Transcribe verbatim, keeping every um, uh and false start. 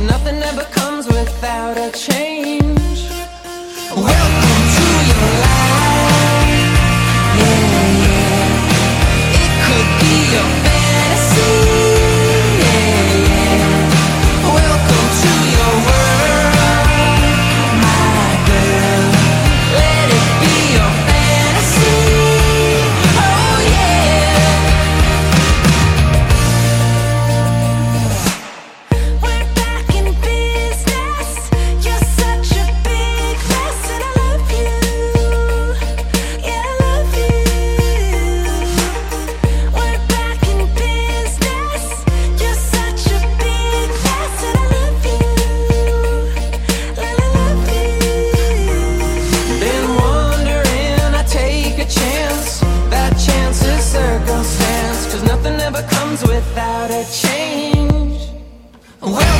nothing ever comes without a change. Welcome to your life. Yeah, yeah. It could be your fantasy. Yeah, yeah. Welcome to your world, my girl. Let it be your fantasy. Oh yeah. We're back in business. You're such a big mess, and I love you. Yeah, I love you. We're back in business. You're such a big mess, and I love you. La la love you. Been wondering, I take a chance. That chance is circumstance, 'cause nothing ever comes without a change. Well,